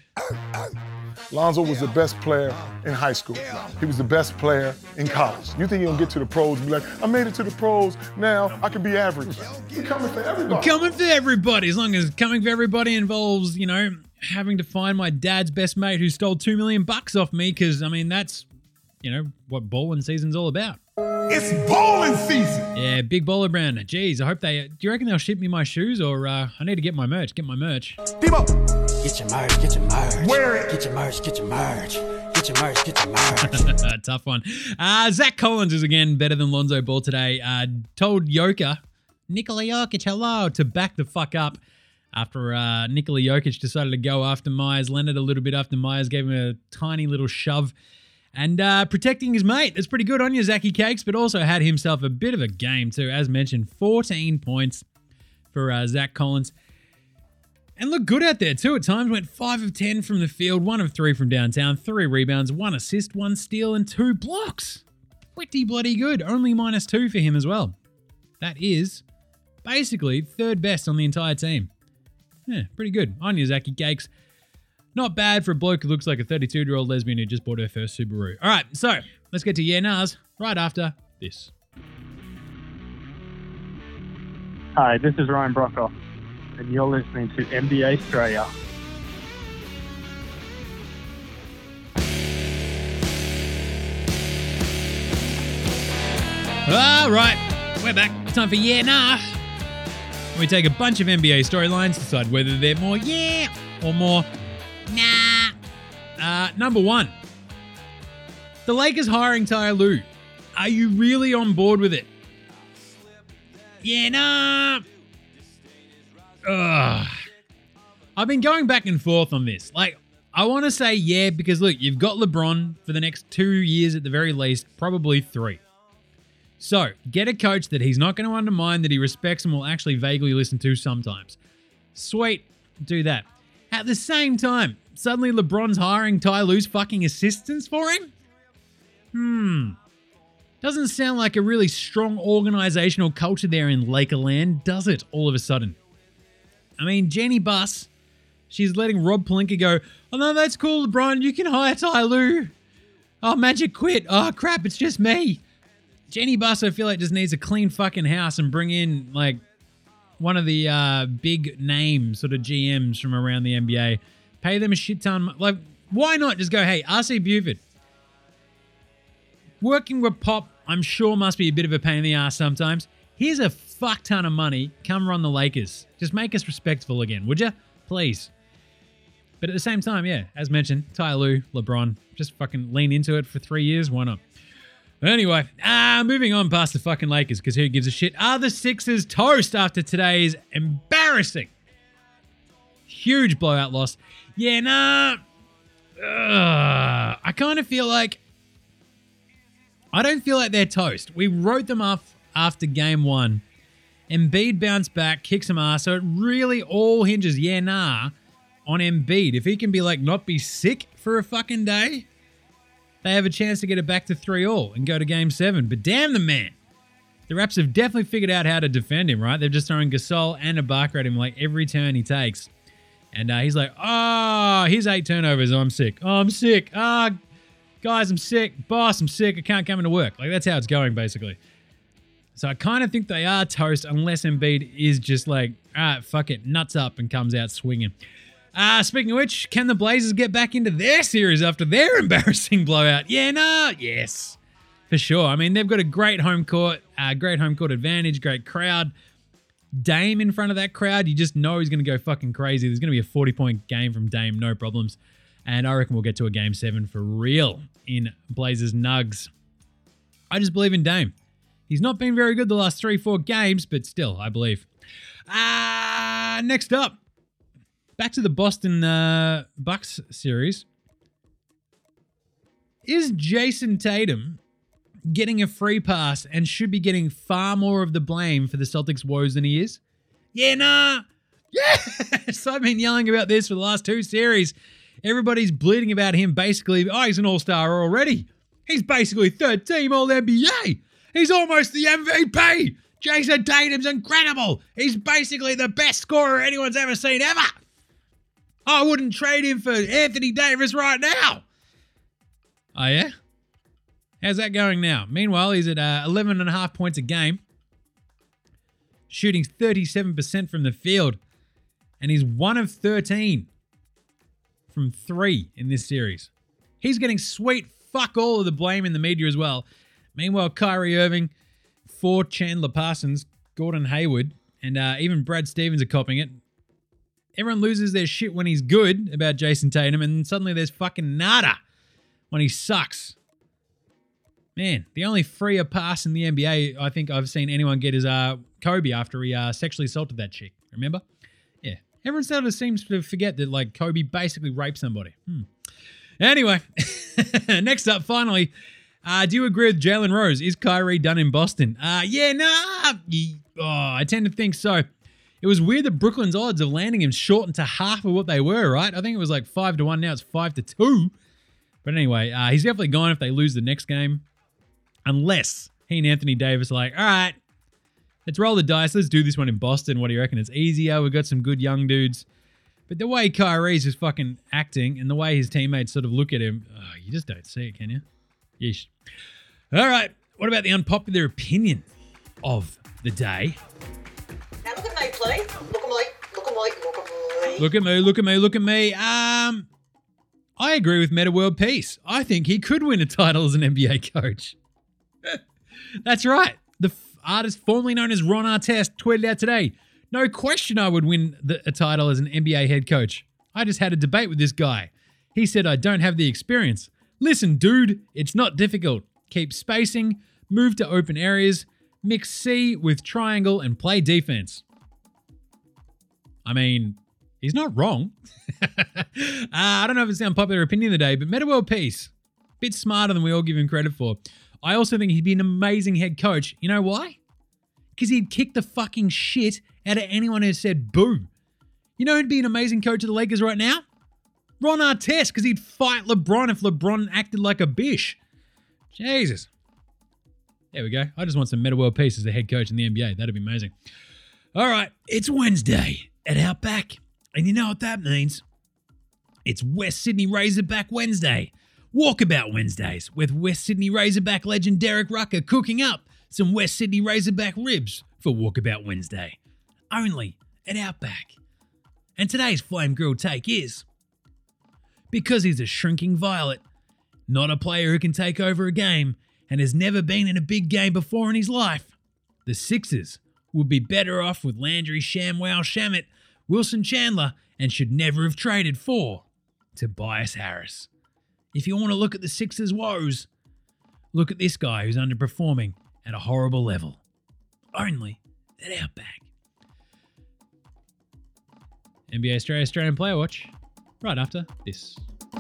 Lonzo was the best player in high school. He was the best player in college. You think he'll get to the pros and be like, I made it to the pros, now I can be average. We're coming for everybody. We're coming for everybody, as long as coming for everybody involves, you know, having to find my dad's best mate who stole two million bucks off me, because, I mean, that's, you know, what bowling season's all about. It's bowling season. Yeah, big bowler brand. Jeez, I hope they, do you reckon they'll ship me my shoes, or uh, I need to get my merch, get my merch. Debo. Get your merch, get your merch. Wear it. Get your merch, get your merch. Get your merch, get your merch. Tough one. Uh, Zach Collins is again better than Lonzo Ball today. Uh, told Joker, Nikola Jokic, hello, to back the fuck up after uh, Nikola Jokic decided to go after Myers Leonard a little bit after Myers gave him a tiny little shove. And uh, protecting his mate. That's pretty good on you, Zachy Cakes, but also had himself a bit of a game too. As mentioned, fourteen points for uh, Zach Collins. And looked good out there too at times. Went five of ten from the field, one of three from downtown, three rebounds, one assist, one steal, and two blocks. Pretty bloody good. Only minus two for him as well. That is basically third best on the entire team. Yeah, pretty good. On you, Zachy Cakes. Not bad for a bloke who looks like a thirty-two-year-old lesbian who just bought her first Subaru. All right, so let's get to Yeah Nars right after this. Hi, this is Ryan Brockhoff, and you're listening to N B A Australia. All right, we're back. It's time for Yeah Nah. We take a bunch of N B A storylines, decide whether they're more yeah or more nah. Uh, number one, the Lakers hiring Ty Lue. Are you really on board with it? Yeah, nah. Ugh. I've been going back and forth on this. Like, I want to say yeah because, look, you've got LeBron for the next two years at the very least, probably three. So, get a coach that he's not going to undermine, that he respects and will actually vaguely listen to sometimes. Sweet, do that. At the same time, suddenly LeBron's hiring Ty Lue's fucking assistants for him? Hmm. Doesn't sound like a really strong organizational culture there in Lakerland, does it, all of a sudden? I mean, Jenny Buss, she's letting Rob Pelinka go, oh no, that's cool, LeBron, you can hire Ty Lue. Oh, Magic quit. Oh, crap, it's just me. Jenny Buss, I feel like, just needs a clean fucking house and bring in, like, one of the uh, big name sort of G Ms from around the N B A. Pay them a shit ton. Like, why not just go, hey, R C Buford, working with Pop, I'm sure must be a bit of a pain in the ass sometimes. Here's a fuck ton of money. Come run the Lakers. Just make us respectful again, would you? Please. But at the same time, yeah, as mentioned, Ty Lue, LeBron, just fucking lean into it for three years. Why not? Anyway, uh, moving on past the fucking Lakers, because who gives a shit? Are the Sixers toast after today's embarrassing, huge blowout loss? Yeah, nah. Ugh. I kind of feel like, I don't feel like they're toast. We wrote them off after game one. Embiid bounced back, kicks some ass, so it really all hinges, yeah, nah, on Embiid. If he can be like, not be sick for a fucking day, they have a chance to get it back to three all and go to game seven. But damn the man. The Raps have definitely figured out how to defend him, right? They're just throwing Gasol and Ibaka at him like every turn he takes. And uh, he's like, oh, here's eight turnovers. I'm sick. Oh, I'm sick. Ah, oh, guys, I'm sick. Boss, I'm sick. I can't come into work. Like, that's how it's going, basically. So I kind of think they are toast unless Embiid is just like, all right, fuck it, nuts up and comes out swinging. Uh, speaking of which, can the Blazers get back into their series after their embarrassing blowout? Yeah, no, yes, for sure. I mean, they've got a great home court, uh, great home court advantage, great crowd. Dame in front of that crowd, you just know he's going to go fucking crazy. There's going to be a forty-point game from Dame, no problems. And I reckon we'll get to a game seven for real in Blazers Nugs. I just believe in Dame. He's not been very good the last three, four games, but still, I believe. Uh, next up. Back to the Boston uh, Bucks series. Is Jason Tatum getting a free pass and should be getting far more of the blame for the Celtics' woes than he is? Yeah, nah. Yes! I've been yelling about this for the last two series. Everybody's bleeding about him basically. Oh, he's an all-star already. He's basically third team All-N B A. He's almost the M V P. Jason Tatum's incredible. He's basically the best scorer anyone's ever seen ever. I wouldn't trade him for Anthony Davis right now. Oh, yeah? How's that going now? Meanwhile, he's at uh, eleven and a half points a game, shooting thirty-seven percent from the field, and he's one of thirteen from three in this series. He's getting sweet fuck all of the blame in the media as well. Meanwhile, Kyrie Irving, for Chandler Parsons, Gordon Hayward, and uh, even Brad Stevens are copying it. Everyone loses their shit when he's good about Jason Tatum, and suddenly there's fucking nada when he sucks. Man, the only freer pass in the N B A I think I've seen anyone get is uh, Kobe after he uh, sexually assaulted that chick. Remember? Yeah. Everyone sort of seems to forget that, like, Kobe basically raped somebody. Hmm. Anyway, next up, finally, uh, do you agree with Jalen Rose? Is Kyrie done in Boston? Uh, yeah, nah. Oh, I tend to think so. It was weird that Brooklyn's odds of landing him shortened to half of what they were, right? I think it was like five to one. Now it's five to two. But anyway, uh, he's definitely gone if they lose the next game. Unless he and Anthony Davis are like, all right, let's roll the dice. Let's do this one in Boston. What do you reckon? It's easier. We've got some good young dudes. But the way Kyrie's just fucking acting and the way his teammates sort of look at him, oh, you just don't see it, can you? Yeesh. All right. What about the unpopular opinion of the day? Now look at me, please. Look at me. Look at me. Look at me. Look at me. Look at me. Look at me. Um, I agree with Meta World Peace. I think he could win a title as an N B A coach. That's right. The f- artist formerly known as Ron Artest tweeted out today, no question I would win the, a title as an N B A head coach. I just had a debate with this guy. He said I don't have the experience. Listen, dude, it's not difficult. Keep spacing, move to open areas, mix C with triangle, and play defense. I mean, he's not wrong. uh, I don't know if it's the unpopular opinion of the day, but Meta World Peace, bit smarter than we all give him credit for. I also think he'd be an amazing head coach. You know why? Because he'd kick the fucking shit out of anyone who said boo. You know who'd be an amazing coach of the Lakers right now? Ron Artest, because he'd fight LeBron if LeBron acted like a bish. Jesus. There we go. I just want some Meta World Peace as a head coach in the N B A. That'd be amazing. All right. It's Wednesday at Outback. And you know what that means? It's West Sydney Razorback Wednesday. Walkabout Wednesdays with West Sydney Razorback legend Derek Rucker cooking up some West Sydney Razorback ribs for Walkabout Wednesday. Only at Outback. And today's Flame Grill take is, because he's a shrinking violet, not a player who can take over a game, and has never been in a big game before in his life, the Sixers would be better off with Landry Shamwow Shamit, Wilson Chandler, and should never have traded for Tobias Harris. If you want to look at the Sixers' woes, look at this guy who's underperforming at a horrible level. Only at Outback. N B A Australia Australian Player Watch, right after this.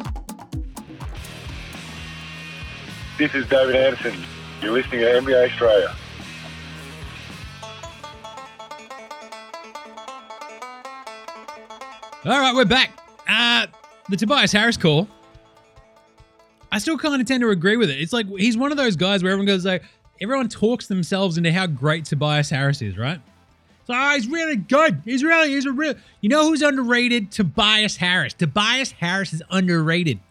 This is David Anderson. You're listening to N B A Australia. All right, we're back. Uh, the Tobias Harris call. I still kind of tend to agree with it. It's like he's one of those guys where everyone goes like, everyone talks themselves into how great Tobias Harris is, right? So oh, he's really good. He's really, he's a real. You know who's underrated? Tobias Harris. Tobias Harris is underrated.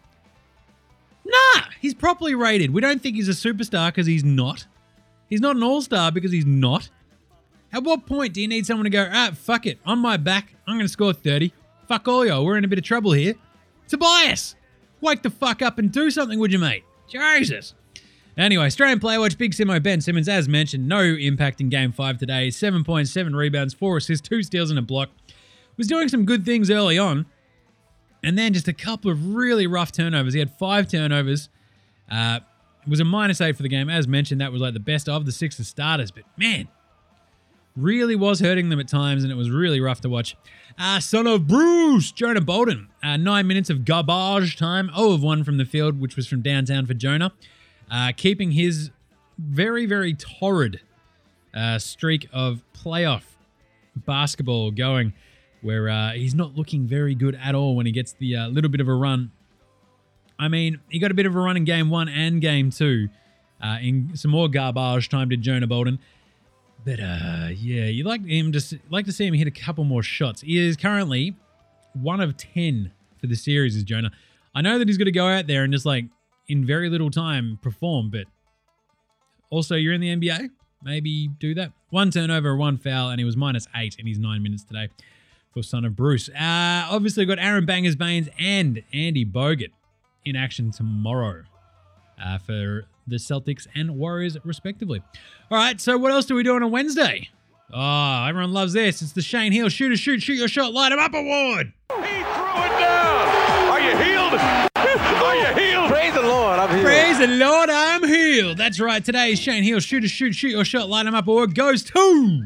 Nah, he's properly rated. We don't think he's a superstar because he's not. He's not an all-star because he's not. At what point do you need someone to go, ah, fuck it, on my back, I'm going to score thirty. Fuck all y'all, we're in a bit of trouble here. Tobias! Wake the fuck up and do something, would you, mate? Jesus. Anyway, Australian Player Watch, Big Simo, Ben Simmons, as mentioned, no impact in Game five today. seven points, seven rebounds, four assists, two steals and a block. Was doing some good things early on. And then just a couple of really rough turnovers. He had five turnovers. Uh, it was a minus eight for the game. As mentioned, that was like the best of the Sixers starters. But man, really was hurting them at times, and it was really rough to watch. Uh, son of Bruce, Jonah Bolden. Uh, nine minutes of garbage time. zero of one from the field, which was from downtown for Jonah. Uh, keeping his very, very torrid uh, streak of playoff basketball going, where uh, he's not looking very good at all when he gets the uh, little bit of a run. I mean, he got a bit of a run in game one and game two. Uh, in some more garbage time did Jonah Bolden. But uh, yeah, you'd like him just like to see him hit a couple more shots. He is currently one of ten for the series, is Jonah. I know that he's going to go out there and just like in very little time perform, but also you're in the N B A, maybe do that. One turnover, one foul, and he was minus eight in his nine minutes today for son of Bruce. Uh, obviously got Aaron Bangers Baines and Andy Bogut in action tomorrow uh, for the Celtics and Warriors, respectively. All right, so what else do we do on a Wednesday? Oh, everyone loves this. It's the Shane Hill Shoot a Shoot, Shoot Your Shot, Light 'em Up Award. He threw it down. Are you healed? Are you healed? Praise the Lord, I'm healed. Praise the Lord, I'm healed. That's right. Today's Shane Hill Shoot a Shoot, Shoot Your Shot, Light 'em Up Award goes to...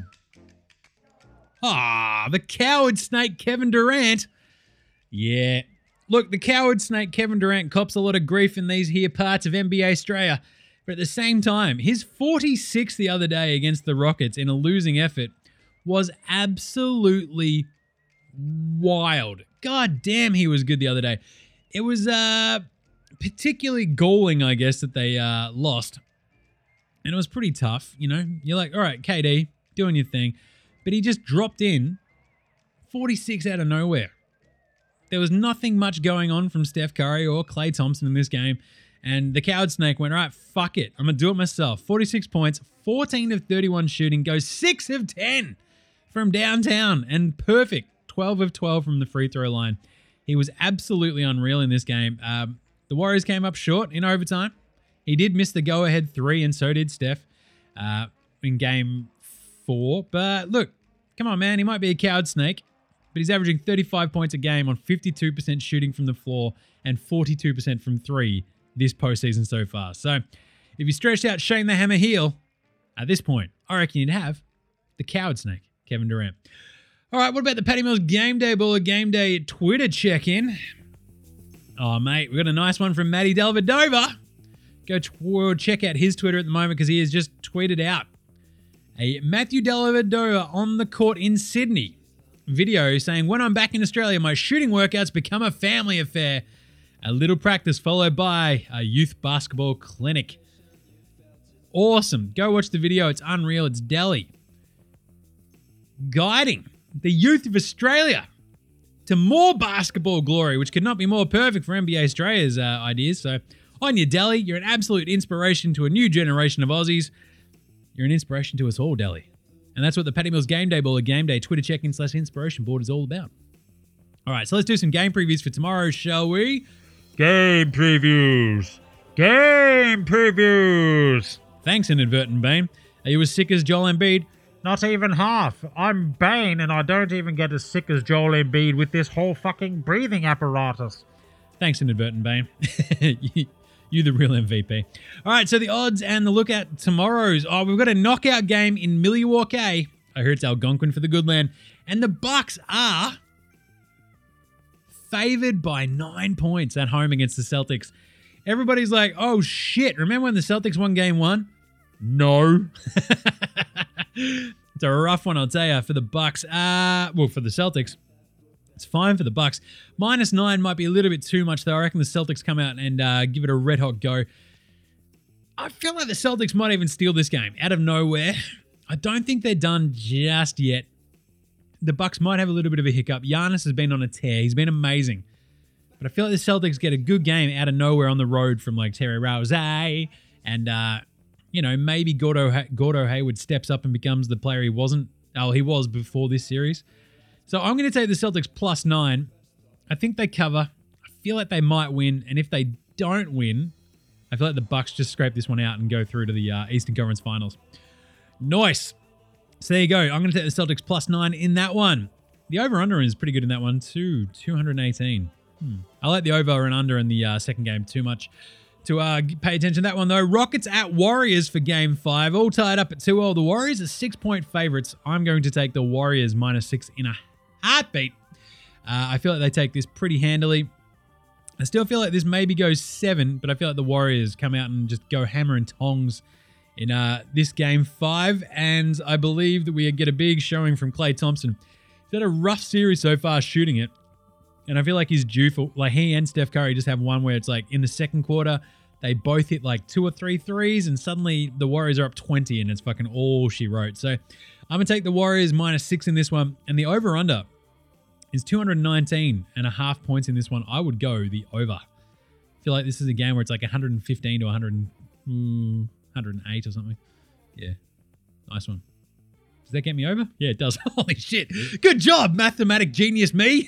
Ah, the coward snake Kevin Durant. Yeah. Look, the coward snake Kevin Durant cops a lot of grief in these here parts of N B A Australia. But at the same time, his forty-six the other day against the Rockets in a losing effort was absolutely wild. God damn, he was good the other day. It was uh, particularly galling, I guess, that they uh, lost. And it was pretty tough, you know. You're like, all right, K D, doing your thing. But he just dropped in forty-six out of nowhere. There was nothing much going on from Steph Curry or Klay Thompson in this game. And the coward snake went, all right, fuck it. I'm going to do it myself. forty-six points, fourteen of thirty-one shooting, goes six of ten from downtown, and perfect. twelve of twelve from the free throw line. He was absolutely unreal in this game. Um, the Warriors came up short in overtime. He did miss the go-ahead three, and so did Steph uh, in game four. But look, come on, man. He might be a coward snake, but he's averaging thirty-five points a game on fifty-two percent shooting from the floor and forty-two percent from three this postseason so far. So if you stretched out Shane the Hammer Heel, at this point, I reckon you'd have the coward snake, Kevin Durant. All right, what about the Patty Mills Game Day Baller Game Day Twitter check-in? Oh, mate, we got a nice one from Matty Delvedova. Go t- check out his Twitter at the moment because he has just tweeted out a Matthew Delvedova on the court in Sydney video saying, when I'm back in Australia, my shooting workouts become a family affair. A little practice followed by a youth basketball clinic. Awesome. Go watch the video. It's unreal. It's Delhi guiding the youth of Australia to more basketball glory, which could not be more perfect for N B A Australia's uh, ideas. So on your Delhi, you're an absolute inspiration to a new generation of Aussies. You're an inspiration to us all, Delhi. And that's what the Patty Mills Game Day Baller Game Day Twitter check-in slash inspiration board is all about. All right, so let's do some game previews for tomorrow, shall we? Game previews. Game previews. Thanks, Inadvertent Bane. Are you as sick as Joel Embiid? Not even half. I'm Bane and I don't even get as sick as Joel Embiid with this whole fucking breathing apparatus. Thanks, Inadvertent Bane. you, you the real M V P. All right, so the odds and the look at tomorrow's. Oh, we've got a knockout game in Milwaukee. I heard it's Algonquin for the good land. And the Bucks are favored by nine points at home against the Celtics. Everybody's like, oh shit, remember when the Celtics won game one? No. It's a rough one, I'll tell you, for the Bucks. Uh, well, for the Celtics. It's fine for the Bucks. Minus nine might be a little bit too much, though. I reckon the Celtics come out and uh, give it a red-hot go. I feel like the Celtics might even steal this game out of nowhere. I don't think they're done just yet. The Bucks might have a little bit of a hiccup. Giannis has been on a tear. He's been amazing. But I feel like the Celtics get a good game out of nowhere on the road from like Terry Rozier. And, uh, you know, maybe Gordo, Gordo Hayward steps up and becomes the player he wasn't. Oh, he was before this series. So I'm going to take the Celtics plus nine. I think they cover. I feel like they might win. And if they don't win, I feel like the Bucks just scrape this one out and go through to the uh, Eastern Conference Finals. Nice. So there you go. I'm going to take the Celtics plus nine in that one. The over-under is pretty good in that one too. two hundred eighteen. Hmm. I like the over and under in the uh, second game too much to uh, pay attention to that one though. Rockets at Warriors for game five. All tied up at two all. The Warriors are six-point favorites. I'm going to take the Warriors minus six in a heartbeat. Uh, I feel like they take this pretty handily. I still feel like this maybe goes seven, but I feel like the Warriors come out and just go hammer and tongs in uh, this game five, and I believe that we get a big showing from Klay Thompson. He's had a rough series so far shooting it, and I feel like he's due for, like he and Steph Curry just have one where it's like in the second quarter, they both hit like two or three threes, and suddenly the Warriors are up twenty, and it's fucking all she wrote. So I'm going to take the Warriors minus six in this one, and the over-under is two hundred nineteen and a half points in this one. I would go the over. I feel like this is a game where it's like one hundred fifteen to one hundred, mm, one hundred eight or something. Yeah. Nice one. Does that get me over? Yeah, it does. Holy shit. Good job, mathematic genius me.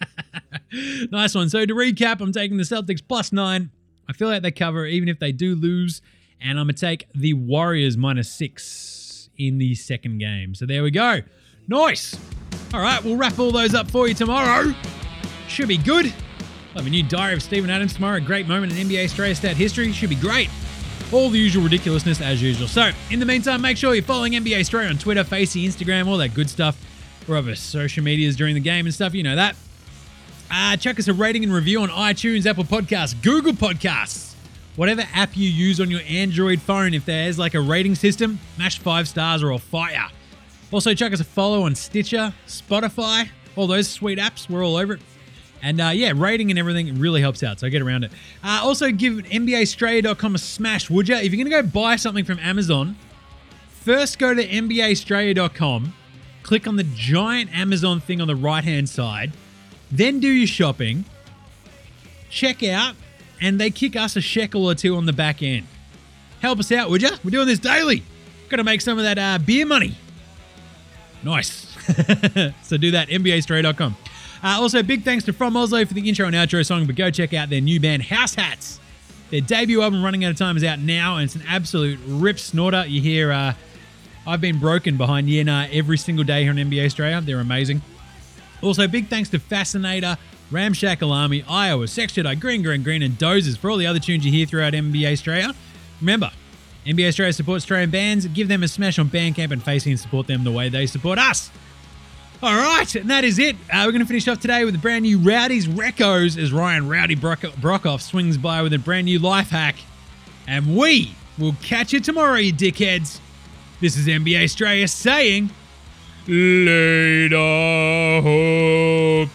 Nice one. So to recap, I'm taking the Celtics plus nine. I feel like they cover even if they do lose. And I'm going to take the Warriors minus six in the second game. So there we go. Nice. All right, we'll wrap all those up for you tomorrow. Should be good. We'll have a new Diary of Steven Adams tomorrow. A great moment in N B A Australia stat history. Should be great. All the usual ridiculousness as usual. So, in the meantime, make sure you're following N B A Australia on Twitter, Facey, Instagram, all that good stuff. We're over social medias during the game and stuff. You know that. Uh, check us a rating and review on iTunes, Apple Podcasts, Google Podcasts. Whatever app you use on your Android phone, if there's like a rating system, smash five stars or a fire. Also, check us a follow on Stitcher, Spotify, all those sweet apps. We're all over it. And uh, yeah, rating and everything really helps out, so get around it. Uh, also, give N B A Australia dot com a smash, would you? If you're going to go buy something from Amazon, first go to N B A Australia dot com, click on the giant Amazon thing on the right-hand side, then do your shopping, check out, and they kick us a shekel or two on the back end. Help us out, would you? We're doing this daily. Got to make some of that uh, beer money. Nice. So do that, N B A Australia dot com. Uh, also, big thanks to From Oslo for the intro and outro song, but go check out their new band, House Hats. Their debut album, Running Out of Time, is out now, and it's an absolute rip snorter. You hear uh, I've Been Broken behind Yena every single day here on N B A Australia. They're amazing. Also, big thanks to Fascinator, Ramshackle Army, Iowa, Sex Jedi, Green Green Green, and Dozers for all the other tunes you hear throughout N B A Australia. Remember, N B A Australia supports Australian bands. Give them a smash on Bandcamp and Facey and support them the way they support us. All right, and that is it. Uh, we're going to finish off today with a brand new Rowdy's Recos as Ryan Rowdy Brock- Brockoff swings by with a brand new life hack. And we will catch you tomorrow, you dickheads. This is N B A Australia saying, later, hope,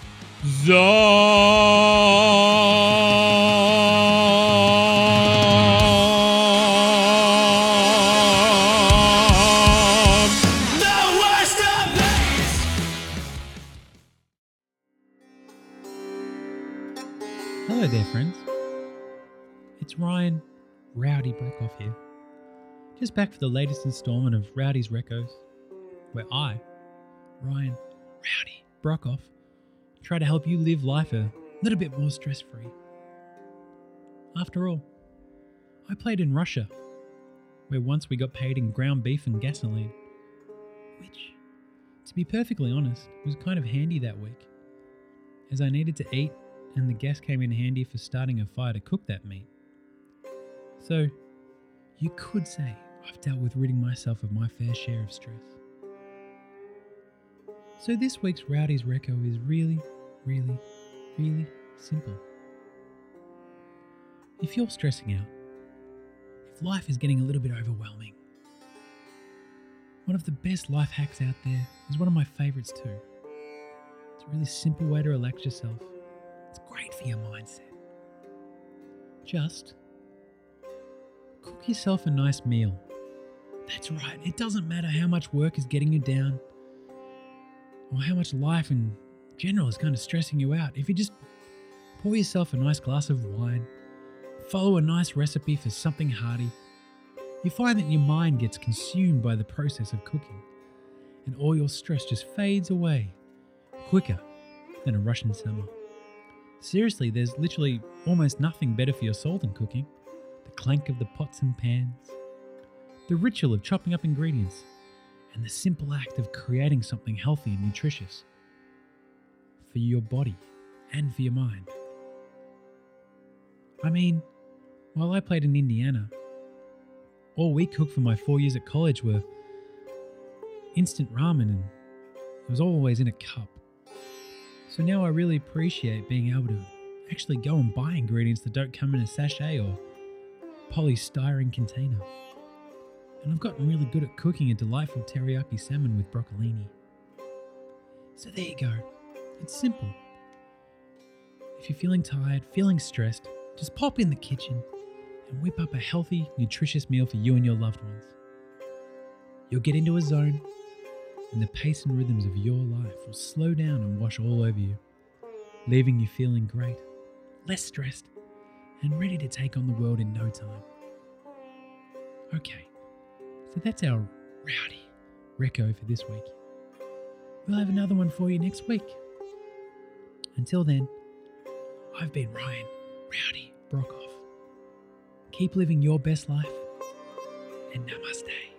Hello there, friends. It's Ryan Rowdy Brockoff here. Just back for the latest installment of Rowdy's Recos, where I, Ryan Rowdy Brockoff, try to help you live life a little bit more stress-free. After all, I played in Russia, where once we got paid in ground beef and gasoline, which, to be perfectly honest, was kind of handy that week, as I needed to eat and the gas came in handy for starting a fire to cook that meat. So, you could say I've dealt with ridding myself of my fair share of stress. So this week's Rowdy's Reco is really, really, really simple. If you're stressing out, if life is getting a little bit overwhelming, one of the best life hacks out there is one of my favourites too. It's a really simple way to relax yourself. It's great for your mindset. Just cook yourself a nice meal. That's right, it doesn't matter how much work is getting you down or how much life in general is kind of stressing you out. If you just pour yourself a nice glass of wine, follow a nice recipe for something hearty, you find that your mind gets consumed by the process of cooking and all your stress just fades away quicker than a Russian summer. Seriously, there's literally almost nothing better for your soul than cooking. The clank of the pots and pans, the ritual of chopping up ingredients, and the simple act of creating something healthy and nutritious for your body and for your mind. I mean, while I played in Indiana, all we cooked for my four years at college were instant ramen, and it was always in a cup. So now I really appreciate being able to actually go and buy ingredients that don't come in a sachet or polystyrene container. And I've gotten really good at cooking a delightful teriyaki salmon with broccolini. So there you go. It's simple. If you're feeling tired, feeling stressed, just pop in the kitchen and whip up a healthy, nutritious meal for you and your loved ones. You'll get into a zone, and the pace and rhythms of your life will slow down and wash all over you, leaving you feeling great, less stressed, and ready to take on the world in no time. Okay, so that's our Rowdy Reco for this week. We'll have another one for you next week. Until then, I've been Ryan Rowdy Brockoff. Keep living your best life, and namaste.